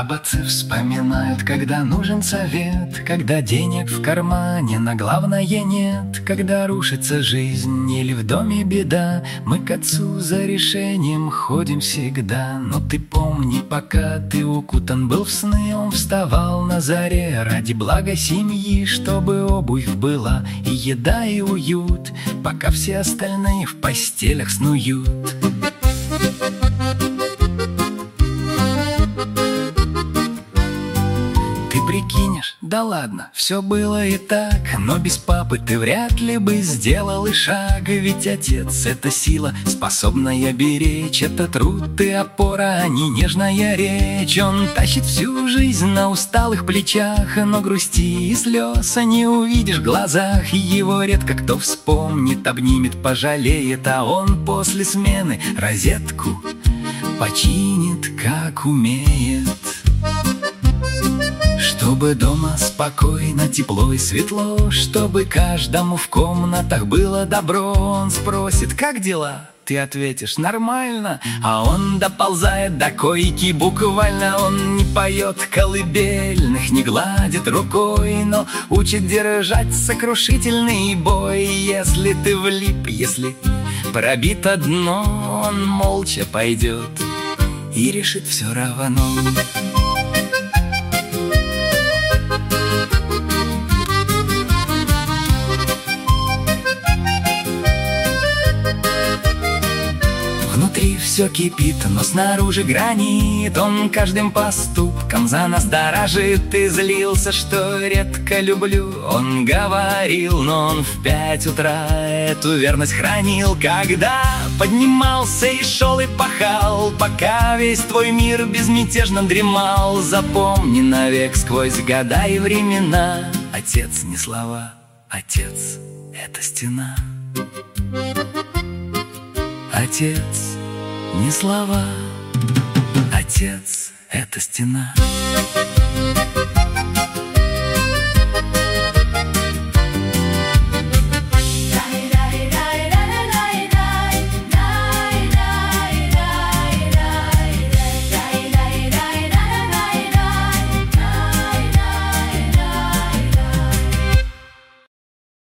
Об отце вспоминают, когда нужен совет, когда денег в кармане на главное нет, когда рушится жизнь или в доме беда. Мы к отцу за решением ходим всегда. Но ты помни, пока ты укутан был в сны, он вставал на заре ради блага семьи, чтобы обувь была и еда, и уют, пока все остальные в постелях снуют. Прикинешь, да ладно, все было и так, но без папы ты вряд ли бы сделал и шаг. Ведь отец — это сила, способная беречь, это труд и опора, а не нежная речь. Он тащит всю жизнь на усталых плечах, но грусти и слез не увидишь в глазах. Его редко кто вспомнит, обнимет, пожалеет, а он после смены розетку починит, как умеет. Чтобы дома спокойно, тепло и светло, чтобы каждому в комнатах было добро. Он спросит: как дела? Ты ответишь: нормально. А он доползает до койки буквально. Он не поет колыбельных, не гладит рукой, но учит держать сокрушительный бой. Если ты влип, если пробито дно, он молча пойдет и решит все равно. Внутри все кипит, но снаружи гранит. Он каждым поступком за нас дорожит. И злился, что редко люблю, он говорил, но он в 5 утра эту верность хранил. Когда поднимался и шел и пахал, пока весь твой мир безмятежно дремал. Запомни навек сквозь года и времена: отец не слова, отец — это стена. Отец не слова, отец — это стена.